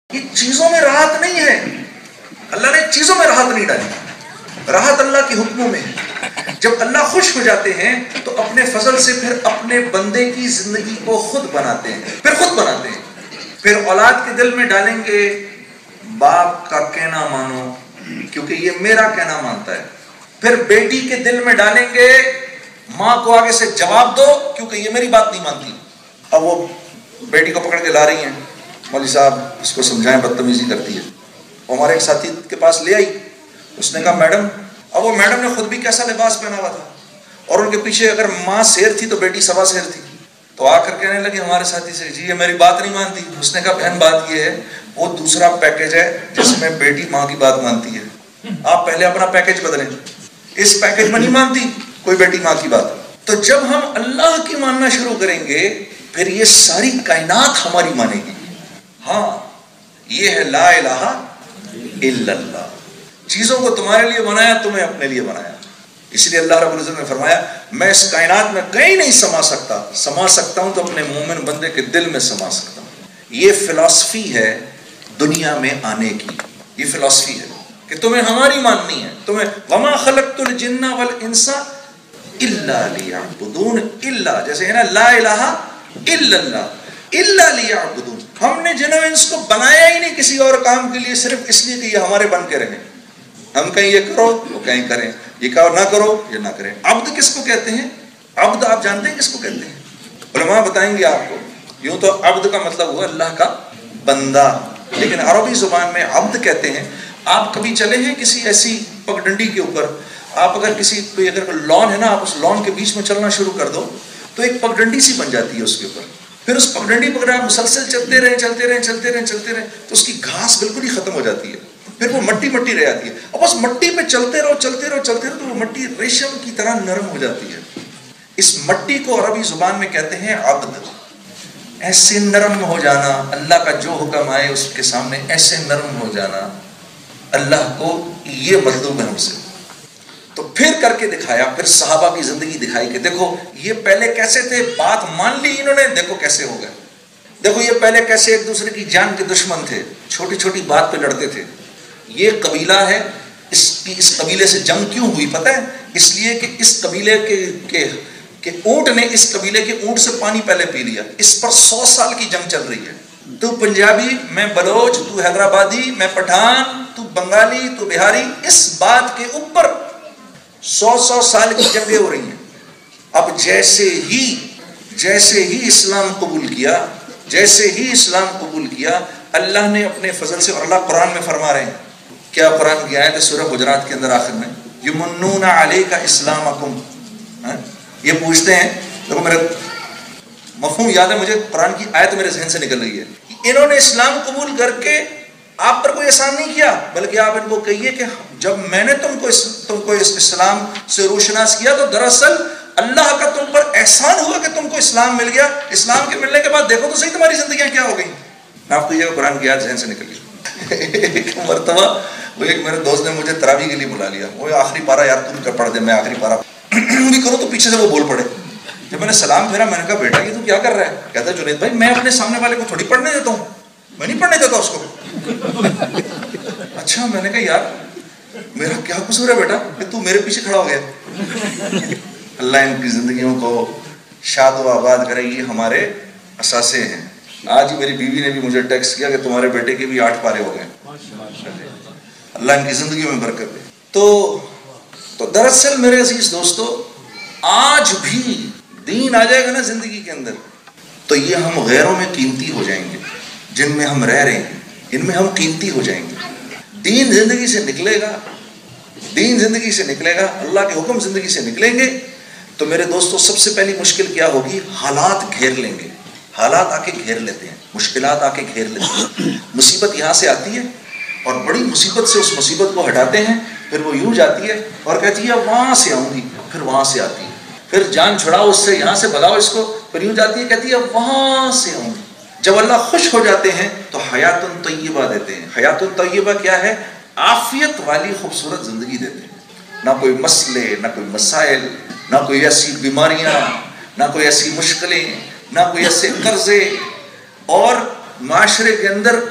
یہ چیزوں میں راحت نہیں ہے، اللہ نے چیزوں میں راحت نہیں ڈالی، راحت اللہ کے حکموں میں ہے۔ جب اللہ خوش ہو جاتے ہیں تو اپنے فضل سے پھر اپنے بندے کی زندگی کو خود بناتے ہیں، پھر اولاد کے دل میں ڈالیں گے باپ کا کہنا مانو کیونکہ یہ میرا کہنا مانتا ہے، پھر بیٹی کے دل میں ڈالیں گے ماں کو آگے سے جواب دو کیونکہ یہ میری بات نہیں مانتی۔ اب وہ بیٹی کو پکڑ کے لا رہی ہیں، مولوی صاحب اس کو سمجھائیں بدتمیزی کرتی ہے۔ ہمارے ایک ساتھی کے پاس لے آئی، اس نے کہا میڈم، اب وہ میڈم نے خود بھی کیسا لباس پہنا ہوا تھا اور ان کے پیچھے اگر ماں شیر تھی تو بیٹی سوا شیر تھی، تو آ کر کہنے لگی ہمارے ساتھی سے جی یہ میری بات نہیں مانتی۔ اس نے کہا بہن بات یہ ہے وہ دوسرا پیکج ہے جس میں بیٹی ماں کی بات مانتی ہے، آپ پہلے اپنا پیکج بدلیں، اس پیکج میں نہیں مانتی کوئی بیٹی ماں کی بات۔ تو جب ہم اللہ کی ماننا شروع کریں گے پھر یہ ساری کائنات ہماری مانے گی۔ ہاں یہ ہے لا الہ الا اللہ، چیزوں کو تمہارے لیے بنایا، تمہیں اپنے لیے بنایا۔ اس لیے اللہ رب العزت نے فرمایا میں اس کائنات میں کہیں نہیں سما سکتا ہوں تو اپنے مومن بندے کے دل میں سما سکتا ہوں۔ یہ فلسفی ہے دنیا میں آنے کی، یہ فلسفی ہے کہ تمہیں ہماری ماننی ہے، تمہیں وما خلقت الجن والانس الا لیعبدون، الا جیسے ہے نا لا الہ الا اللہ، الا لیعبدون، ہم نے جن و انس کو بنایا ہی نہیں کسی اور کام کے لیے، صرف اس لیے کہ یہ ہمارے بن کے رہیں۔ ہم کہیں یہ کرو وہ کہیں کریں، یہ کہو نہ کرو یہ نہ کریں۔ عبد کس کو کہتے ہیں؟ عبد آپ جانتے ہیں کس کو کہتے ہیں؟ علماء بتائیں گے آپ کو۔ یوں تو عبد کا مطلب ہوا اللہ کا بندہ، لیکن عربی زبان میں عبد کہتے ہیں۔ آپ کبھی چلے ہیں کسی ایسی پگڈنڈی کے اوپر، آپ اگر کسی اگر لان ہے نا، آپ اس لان کے بیچ میں چلنا شروع کر دو تو ایک پگڈنڈی سی بن جاتی ہے اس کے اوپر، پھر اس پگڈنڈی پر آپ مسلسل چلتے رہیں تو اس کی گھاس بالکل ہی ختم ہو جاتی ہے، پھر وہ مٹی رہ جاتی ہے، اب اس مٹی پہ چلتے رہو تو وہ مٹی ریشم کی طرح نرم ہو جاتی ہے۔ اس مٹی کو عربی زبان میں کہتے ہیں عبد۔ ایسے نرم ہو جانا، اللہ کا جو حکم آئے اس کے سامنے ایسے نرم ہو جانا، اللہ کو یہ مطلوب ہے ہم سے۔ تو پھر کر کے دکھایا، پھر صحابہ کی زندگی دکھائی کہ دیکھو یہ پہلے کیسے تھے، بات مان لی انہوں نے، دیکھو کیسے ہو گئے، دیکھو یہ پہلے کیسے ایک دوسرے کی جان کے دشمن تھے، چھوٹی چھوٹی بات پہ لڑتے تھے۔ یہ قبیلہ ہے، اس قبیلے سے جنگ کیوں ہوئی پتہ ہے؟ اس لیے کہ اس قبیلے کے اونٹ نے اس قبیلے کے اونٹ سے پانی پہلے پی لیا، اس پر 100 سال کی جنگ چل رہی ہے۔ تو پنجابی، میں بلوچ، تو حیدرآبادی، میں پٹھان، تو بنگالی، تو بہاری، اس بات کے اوپر 100 سال کی جنگیں ہو رہی ہیں۔ اب جیسے ہی اسلام قبول کیا اللہ نے اپنے فضل سے، اور اللہ قرآن میں فرما رہے ہیں، کیا قرآن کی آیت ہے سورہ حجرات کے اندر آخر میں، یمنون علیک اسلامکم، یہ پوچھتے ہیں، دیکھو میرے مفہوم یاد ہے مجھے، قرآن کی آیت میرے ذہن سے نکل رہی ہے، انہوں نے اسلام قبول کر کے آپ پر کوئی احسان نہیں کیا، بلکہ آپ ان کو کہیے کہ جب میں نے تم کو اس اسلام سے روشناس کیا تو دراصل اللہ کا تم پر احسان ہوا کہ تم کو اسلام مل گیا۔ اسلام کے ملنے کے بعد دیکھو تو صحیح تمہاری زندگیاں کیا ہو گئی۔ میں آپ کو یہ قرآن کی آیت ذہن سے نکل گئی۔ ایک مرتبہ وہ ایک میرے دوست نے مجھے تراویح کے لیے بلا لیا، وہ آخری پارہ یار تم کر پڑھ دے، میں آخری پارہ بھی کروں تو پیچھے سے وہ بول پڑے۔ جب میں نے سلام پھیرا میں نے کہا بیٹا یہ تو کیا کر رہا ہے؟ کہتا ہے جنید بھائی میں اپنے سامنے والے کو تھوڑی پڑھنے دیتا ہوں، میں نہیں پڑھنے دیتا اس کو۔ اچھا، میں نے کہا یار میرا کیا قصور ہے بیٹا کہ تو میرے پیچھے کھڑا ہو گیا۔ اللہ ان کی زندگیوں کو شاد و آباد کرے، یہ ہمارے اثاثے ہیں۔ آج ہی میری بیوی نے بھی مجھے ٹیکسٹ کیا کہ تمہارے بیٹے کے بھی 8 پارے ہو گئے، اللہ ان کی زندگیوں میں برکت دے۔ تو دراصل میرے عزیز دوستو، آج بھی دین آ جائے گا نا زندگی کے اندر تو یہ ہم غیروں میں قیمتی ہو جائیں گے، جن میں ہم رہ رہے ہیں ان میں ہم قیمتی ہو جائیں گے۔ دین زندگی سے نکلے گا، اللہ کے حکم زندگی سے نکلیں گے تو میرے دوستو سب سے پہلی مشکل کیا ہوگی؟ حالات گھیر لیں گے، حالات آ کے گھیر لیتے ہیں، مشکلات آ کے گھیر لیتے ہیں۔ مصیبت یہاں سے آتی ہے اور بڑی مصیبت سے اس مصیبت کو ہٹاتے ہیں، پھر وہ یوں جاتی ہے اور کہتی ہے وہاں سے آؤں گی، پھر وہاں سے آتی ہے، پھر جان چھڑاؤ اس سے، یہاں سے بھگاؤ اس کو، پھر یوں جاتی ہے کہتی ہے وہاں سے آؤں گی۔ جب اللہ خوش ہو جاتے ہیں تو حیات طیبہ دیتے ہیں۔ حیات طیبہ کیا ہے؟ عافیت والی خوبصورت زندگی دیتے ہیں، نہ کوئی مسئلے، نہ کوئی مسائل، نہ کوئی ایسی بیماریاں، نہ کوئی ایسی مشکلیں، نہ کوئی ایسے قرضے، اور معاشرے کے اندر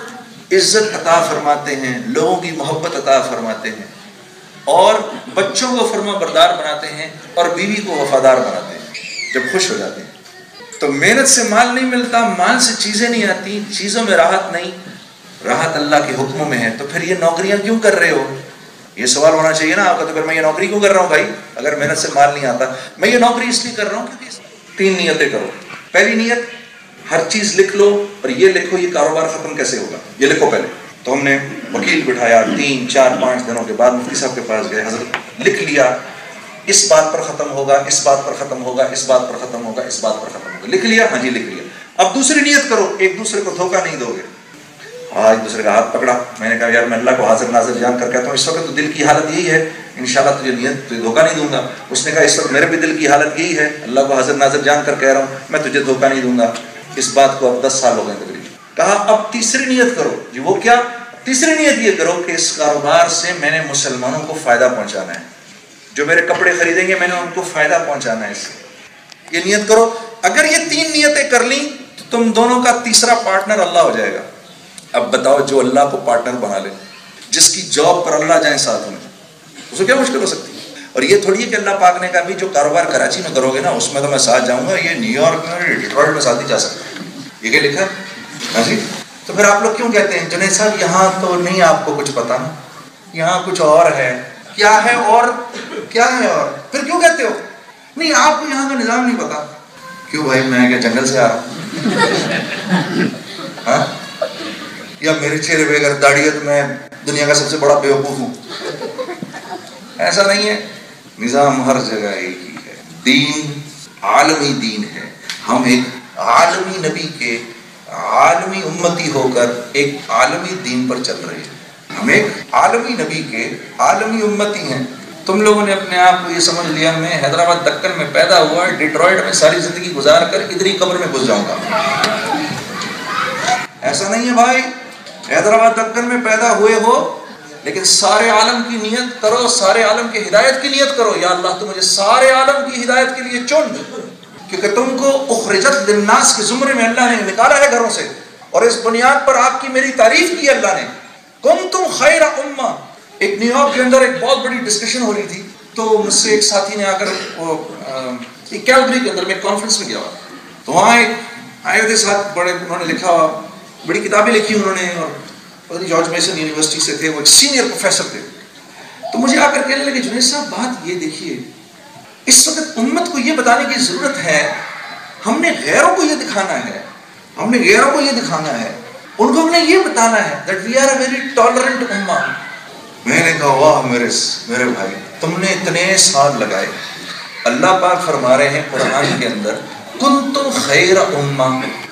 عزت عطا فرماتے ہیں، لوگوں کی محبت عطا فرماتے ہیں، اور بچوں کو فرما بردار بناتے ہیں، اور بیوی کو وفادار بناتے ہیں جب خوش ہو جاتے ہیں۔ تو محنت سے مال نہیں ملتا، مال سے چیزیں نہیں آتی، چیزوں میں راحت نہیں، راحت اللہ کے حکموں میں ہے۔ تو پھر یہ نوکریاں کیوں کر رہے ہو؟ یہ سوال ہونا چاہیے نا آپ کا۔ تو پھر میں یہ نوکری کیوں کر رہا ہوں بھائی اگر محنت سے مال نہیں آتا؟ میں یہ نوکری اس لیے کر رہا ہوں کیونکہ 3 نیتیں کرو۔ پہلی نیت، ہر چیز لکھ لو اور یہ لکھو یہ کاروبار ختم کیسے ہوگا، یہ لکھو پہلے۔ تو ہم نے وکیل بٹھایا، 3 4 5 دنوں کے بعد مفتی صاحب کے پاس گئے، حضرت لکھ لیا اس بات پر ختم ہوگا، اس بات پر ختم ہوگا، اس بات پر ختم ہوگا، اس بات پر ختم ہوگا، لکھ لیا؟ ہاں جی لکھ لیا۔ اب دوسری نیت کرو، ایک دوسرے کو دھوکہ نہیں دو گے۔ ایک دوسرے کا ہاتھ پکڑا، میں نے کہا یار میں اللہ کو حاضر ناظر جان کر کہتا ہوں اس وقت تو دل کی حالت یہی ہے، انشاءاللہ تجھے نیت تجھے دھوکہ نہیں دوں گا۔ اس نے کہا اس وقت میرے بھی دل کی حالت یہی ہے، اللہ کو حاضر ناظر جان کر کہہ رہا ہوں میں تجھے دھوکہ نہیں دوں گا۔ اس بات کو اب 10 سال ہو گئے تقریباً۔ کہا اب تیسری نیت کرو۔ جی وہ کیا؟ تیسری نیت یہ کرو کہ اس کاروبار سے میں نے مسلمانوں کو فائدہ پہنچانا ہے، جو میرے کپڑے خریدیں گے میں نے ان کو فائدہ پہنچانا ہے اس سے۔ یہ نیت کرو۔ اگر یہ 3 نیتیں کر لیں تو تم دونوں کا تیسرا پارٹنر اللہ ہو جائے گا۔ اب بتاؤ جو اللہ کو پارٹنر بنا لے، جس کی جاب پر اللہ جائیں ساتھ میں، اس کو کیا مشکل ہو سکتی ہے؟ اور یہ تھوڑی ہے کہ اللہ پاک نے کہا بھی جو کاروبار کراچی میں کرو گے نا اس میں تو میں ساتھ جاؤں گا، یہ نیو یارک میں ڈیٹرائٹ میں ساتھ ہی جا سکتا ہے۔ یہ کیا لکھا ہے؟ ہاں جی۔ تو پھر آپ لوگ کیوں کہتے ہیں جنید صاحب یہاں تو نہیں آپ کو کچھ پتا نا، یہاں کچھ اور ہے؟ کیا ہے اور؟ کیا ہے اور؟ پھر کیوں کہتے ہو نہیں آپ کو یہاں کا نظام نہیں پتا؟ کیوں بھائی میں کیا جنگل سے آ رہا ہوں؟ ہاں؟ یا میرے چہرے پہ اگر داڑھی ہے تو میں دنیا کا سب سے بڑا بیوقوف ہوں؟ ایسا نہیں ہے، نظام ہر جگہ ایک ہی ہے، دین عالمی دین ہے۔ ہم ایک عالمی نبی کے عالمی امتی ہو کر ایک عالمی دین پر چل رہے ہیں۔ ہم ایک عالمی نبی کے عالمی امتی ہیں۔ تم لوگوں نے اپنے آپ کو یہ سمجھ لیا میں حیدرآباد دکن میں پیدا ہوا، ڈیٹرائٹ میں ساری زندگی گزار کر ادھر ہی قبر میں گھس جاؤں گا۔ ایسا نہیں ہے بھائی، حیدرآباد دکن میں پیدا ہوئے ہو لیکن سارے عالم کی نیت کرو، سارے عالم کی ہدایت کی نیت کرو۔ یا اللہ تو مجھے سارے عالم کی ہدایت کے لیے چن، کیونکہ تم کو اخرجت للناس کے زمرے میں اللہ نے نکالا ہے گھروں سے، اور اس بنیاد پر آپ کی میری تعریف کی اللہ نے۔ کنتم خیر امہ۔ ایک نیو یارک کے اندر ایک بہت بڑی ڈسکشن ہو رہی تھی، تو مجھ سے ایک ساتھی نے آ کر کیلگری کے اندر میں کانفرنس میں گیا ہوا، تو وہاں ایک آئے ہوئے ساتھ بڑے انہوں نے لکھا ہوا، بڑی کتابیں لکھی انہوں نے، اور جارج میسن یونیورسٹی سے تھے، وہ ایک سینئر پروفیسر تھے۔ تو مجھے آ کر کہنے لگے جنید صاحب بات یہ دیکھیے، اس وقت امت کو یہ بتانے کی ضرورت ہے، ہم نے غیروں کو یہ دکھانا ہے، ہم نے غیروں کو یہ دکھانا ہے، ان کو ہم نے یہ بتانا ہے that we are a very tolerant امہ۔ میں نے کہا واہ میرے بھائی تم نے اتنے سال لگائے۔ اللہ پاک فرما رہے ہیں قرآن کے اندر کنتم خیر امہ،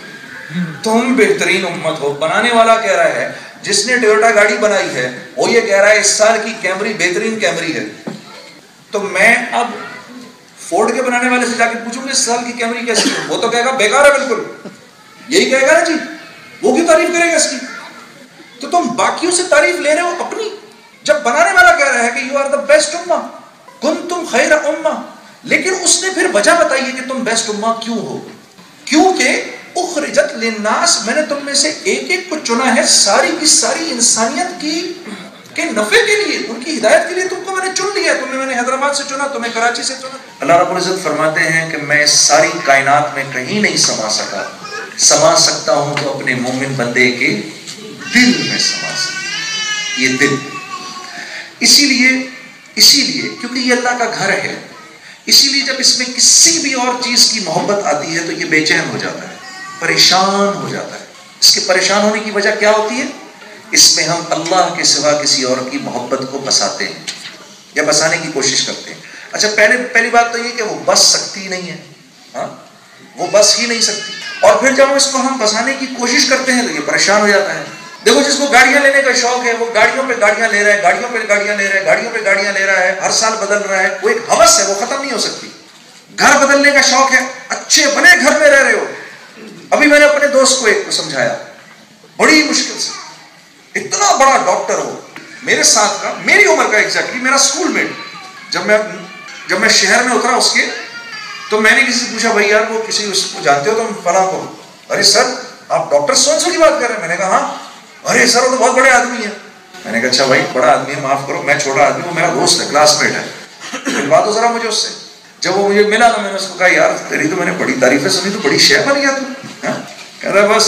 تم بہترین امت ہو۔ بنانے والا کہہ رہا ہے، جس نے ٹویوٹا گاڑی بنائی ہے وہ یہ کہہ رہا ہے اس سال کی کیمری بہترین کیمری ہے، تو میں اب فورڈ کے بنانے والے سے جا کے پوچھوں گے اس سال کی کیمری کیسی ہے، وہ تو کہے گا بیکار ہے بالکل، یہی کہے گا نا جی، وہ کیوں تعریف کرے گا اس کی؟ تو تم باقیوں سے تعریف لے رہے ہو اپنی، جب بنانے والا کہہ رہا ہے کہ یو آر دا بیسٹ امہ، کنتم خیر امہ۔ لیکن اس نے پھر وجہ بتائی ہے کہ تم بیسٹ امہ کیوں ہو، کیونکہ اخرجت للناس، میں نے تم میں سے ایک ایک کو چنا ہے ساری کی ساری انسانیت کے نفع کے لیے، ان کی ہدایت کے لیے تم کو میں نے چن لیا، تمہیں میں نے حیدرآباد سے چنا، تمہیں کراچی سے چنا۔ اللہ رب العزت فرماتے ہیں کہ میں ساری کائنات میں کہیں نہیں سما سکا، سما سکتا ہوں تو اپنے مومن بندے کے دل میں سما سکتا، یہ دل۔ اسی لیے کیونکہ یہ اللہ کا گھر ہے، اسی لیے جب اس میں کسی بھی اور چیز کی محبت آتی ہے تو یہ بے چین ہو جاتا ہے، پریشان ہو جاتا ہے۔ اس کے پریشان ہونے کی وجہ کیا ہوتی ہے؟ اس میں ہم اللہ کے سوا کسی اور کی محبت کو بساتے ہیں یا بسانے کی کوشش کرتے ہیں۔ اچھا پہلی بات تو یہ کہ وہ بس سکتی نہیں ہے، ہاں وہ بس ہی نہیں سکتی، اور پھر جب اس کو ہم بسانے کی کوشش کرتے ہیں تو یہ پریشان ہو جاتا ہے۔ دیکھو جس کو گاڑیاں لینے کا شوق ہے وہ گاڑیوں پہ گاڑیاں لے رہا ہے، گاڑیوں پہ گاڑیاں لے رہا ہے، گاڑیوں پہ گاڑیاں لے رہا ہے، ہر سال بدل رہا ہے، وہ ایک ہوس ہے، وہ ختم نہیں ہو سکتی۔ گھر بدلنے کا شوق ہے، اچھے بنے گھر میں رہ رہے ہو۔ ابھی میں نے اپنے دوست کو ایک کو سمجھایا بڑی مشکل سے، اتنا بڑا ڈاکٹر ہو میرے ساتھ کا، میری عمر کا ایگزیکٹلی، میرا اسکول میٹ، جب میں شہر میں اترا اس کے، تو میں نے کسی سے پوچھا بھائی یار وہ کسی اس کو جانتے ہو تم فلاں کو؟ ارے سر آپ ڈاکٹر سو کی بات کر رہے ہیں؟ میں نے کہا ہاں۔ अरे सर वो तो बहुत बड़े आदमी है। मैंने कहा अच्छा भाई बड़ा आदमी है, माफ करो मैं छोटा आदमी हूँ, मेरा दोस्त है, क्लासमेट है, मिलवा दो जरा मुझे उससे। जब वो मुझे मिला तो मैंने उसको कहा यार तेरी तो मैंने बड़ी तारीफें सुनी, तो बड़ी शेर बन गया तू। कह रहा बस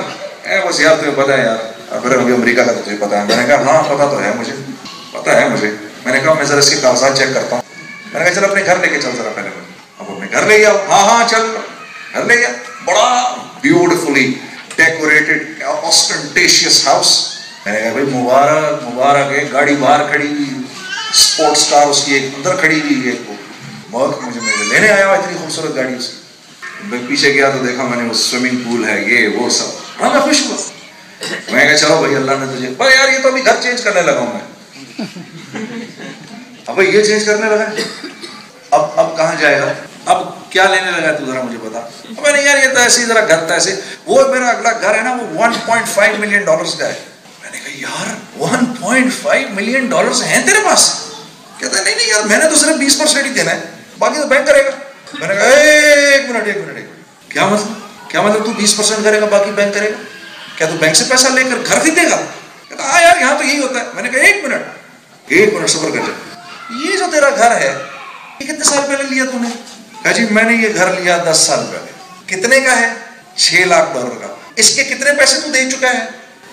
यार तुम्हें पता है यार, फिर अभी अमेरिका का तो तुझे पता है। मैंने कहा हाँ पता तो है मुझे, पता है मुझे। मैंने कहा मैं जरा इसके कागजात चेक करता हूँ। मैंने कहा चल अपने घर लेके चल जरा पहले। अब अपने घर ले आओ। हाँ चल घर ले गया। बड़ा ब्यूटिफुली डेकोरेटेड ऑस्टेंटेशियस हाउस। मैंने कहा भाई मुबारक मुबारक है। गाड़ी बाहर खड़ी हुई, स्पोर्ट्स कार उसकी एक अंदर खड़ी हुई है, मुझे लेने आया हुआ इतनी खूबसूरत गाड़ी उसकी। मैं पीछे गया तो देखा मैंने वो स्विमिंग पूल है ये वो सब। हाँ मैं खुश हुआ। मैं कहा चलो भाई अल्लाह ने तुझे, भाई यार ये तो अभी घर चेंज करने लगा हूं मैं। अब ये चेंज करने लगा, अब कहाँ जाएगा, अब क्या लेने लगा तू जरा मुझे बता। मैंने यार ये तो ऐसे ही जरा घर ऐसे, वो मेरा अगला घर है ना वो 1.5 मिलियन डॉलर्स का है। मैंने कहा यार 1.5 मिलियन डॉलर्स हैं तेरे पास? कहता है नहीं यार मैंने तो सिर्फ 20% ही देना है, बाकी तो बैंक करेगा। मैंने कहा एक मिनट क्या मतलब तू 20% करेगा बाकी बैंक करेगा? क्या तू बैंक से पैसा लेकर घर खरीदेगा? कहता हाँ यार यहाँ तो यही होता है। मैंने कहा एक मिनट सब्र कर जा। ये जो तेरा घर है ये कितने साल पहले लिया तूने? कहा जी मैंने ये घर लिया 10 साल पहले। कितने का है? 6 लाख डॉलर का। इसके कितने पैसे तू दे चुका है?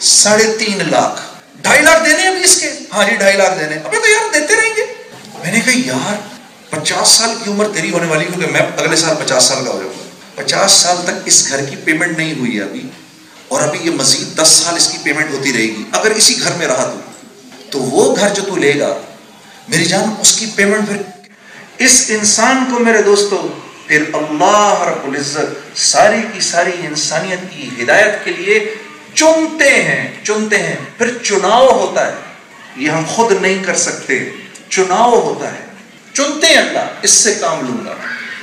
3.5 लाख। 2.5 लाख देने अभी इसके? हाँ जी 2.5 लाख देने। अबे तो यार देते रहेंगे। मैंने कहा यार 50 साल की उम्र तेरी होने वाली, क्योंकि मैं अगले साल 50 साल का हो जाऊंगा। 50 साल तक इस घर की पेमेंट नहीं हुई है अभी, और अभी ये मजीद 10 साल इसकी पेमेंट होती रहेगी। अगर इसी घर में रहा तो वो घर जो तू लेगा मेरी जान उसकी पेमेंट फिर इस इंसान को मेरे दोस्तों फिर अल्लाह रब्बुल इज्जत सारी की सारी इंसानियत की हिदायत के लिए चुनते हैं। फिर चुनाव होता है, ये हम खुद नहीं कर सकते, चुनाव होता है। चुनते हैं अल्लाह, इससे काम लूंगा,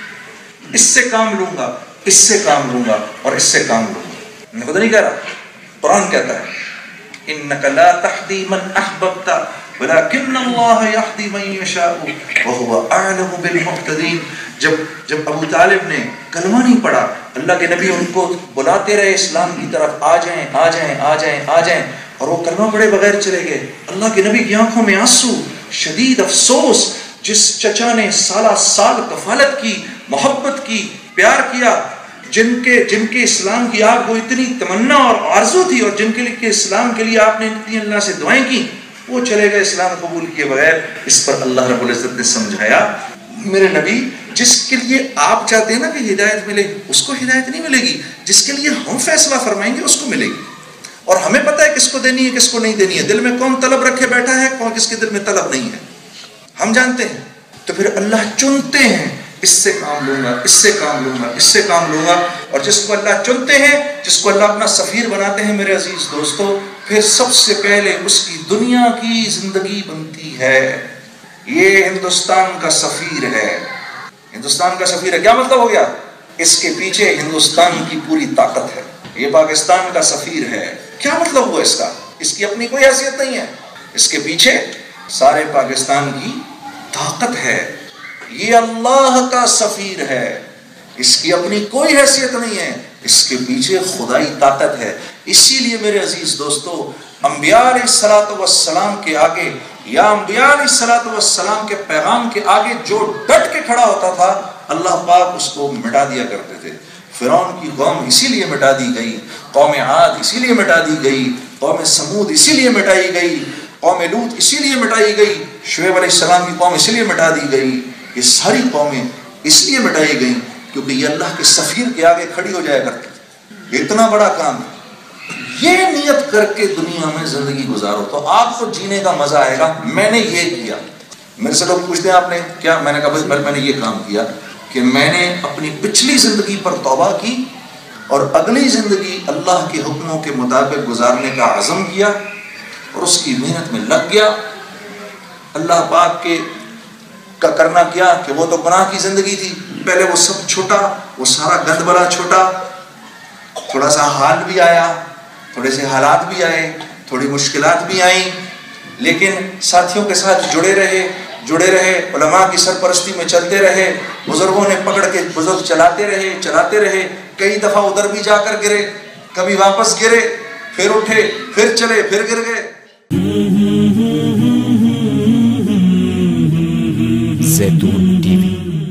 इससे काम लूंगा, इससे काम लूंगा और इससे काम लूंगा। मैं खुद नहीं कह रहा, कुरान कहता है इन्नका ला तहदी मन अहबब्ता वलाकिन्नल्लाह यहदी मन यशाउ व हुवा अअलमु बिल मुहतदीन। जब अबू तालिब ने कलमा नहीं पढ़ा, अल्लाह के नबी उनको बुलाते रहे इस्लाम की तरफ, आ जाएं, और वो कलमा पढ़े बगैर चले गए। अल्लाह के नबी की आंखों में आंसू, शदीद अफसोस। जिस चचा ने साला साल कफालत की, मोहब्बत की, प्यार किया, जिनके इस्लाम की आपको इतनी तमन्ना और आरजू थी, और जिनके लिए इस्लाम के लिए आपने इतनी अल्लाह से दुआएं की, वो चले गए इस्लाम कबूल किए बगैर। इस पर अल्लाह रब्बुल इज्जत ने समझाया मेरे नबी जिसके लिए आप चाहते हैं ना कि हिदायत मिले, उसको हिदायत नहीं मिलेगी, जिसके लिए हम फैसला फरमाएंगे उसको मिलेगी। और हमें पता है किसको देनी है किसको नहीं देनी है, दिल में कौन तलब रखे बैठा है, कौन किसके दिल में तलब नहीं है, हम जानते हैं। तो फिर अल्लाह चुनते हैं, इससे काम लूंगा, इससे काम लूंगा, इससे काम लूंगा। और जिसको अल्लाह चुनते हैं, जिसको अल्लाह अपना सफीर बनाते हैं मेरे अजीज दोस्तों, फिर सबसे पहले उसकी दुनिया की जिंदगी बनती है। ये हिंदुस्तान का सफीर है, हिंदुस्तान का सफीर है। क्या मतलब हो गया? इसके पीछे हिंदुस्तान की पूरी ताकत है। ये पाकिस्तान का सफीर है, क्या मतलब हुआ इसका? इसकी अपनी कोई हैसियत नहीं है, इसके पीछे सारे पाकिस्तान की ताकत है। ये अल्लाह का सफीर है, इसकी अपनी कोई हैसियत नहीं है, इसके पीछे खुदाई ताकत है। इसीलिए मेरे अजीज दोस्तों, अंबिया अलैहिस्सलातु वस्सलाम के आगे या अंबिया अलैहिस्सलातु वस्सलाम के पैगाम के आगे जो डट के खड़ा होता था, अल्लाह पाक उसको मिटा दिया करते थे। फिरौन की कौम इसीलिए मिटा दी गई, कौम आद इसीलिए मिटा दी गई, कौम समूद इसीलिए मिटाई गई, कौम लूत इसीलिए मिटाई गई, शुएब अलैहिस्सलाम की कौम इसीलिए मिटा दी गई। ये सारी कौमें इसलिए मिटाई गई क्योंकि ये अल्लाह के सफीर के आगे खड़ी हो जाया करती थी। इतना बड़ा काम है, ये नियत करके दुनिया में जिंदगी गुजारो तो आपको जीने का मजा आएगा। मैंने ये किया, मेरे से लोग पूछते हैं आपने क्या, मैंने कहा भाई मैंने ये काम किया कि मैंने अपनी पिछली जिंदगी पर तौबा की और अगली जिंदगी अल्लाह के हुक्मों के मुताबिक गुजारने का अज़म किया और उसकी मेहनत में लग गया। अल्लाह पाक के का करना क्या कि वो तो गुनाह की जिंदगी थी, पहले वो सब छोटा, वो सारा गंद बला छोटा, थोड़ा सा हाल भी आया, थोड़े से हालात भी आए, थोड़ी मुश्किलात भी आई, लेकिन साथियों के साथ जुड़े रहे, उलमा की सरपरस्ती में चलते रहे, बुजुर्गों ने पकड़ के बुजुर्ग चलाते रहे। कई दफा उधर भी जाकर गिरे, कभी वापस गिरे, پھر اٹھے، پھر چلے، پھر گر گئے. زیتون ٹی وی.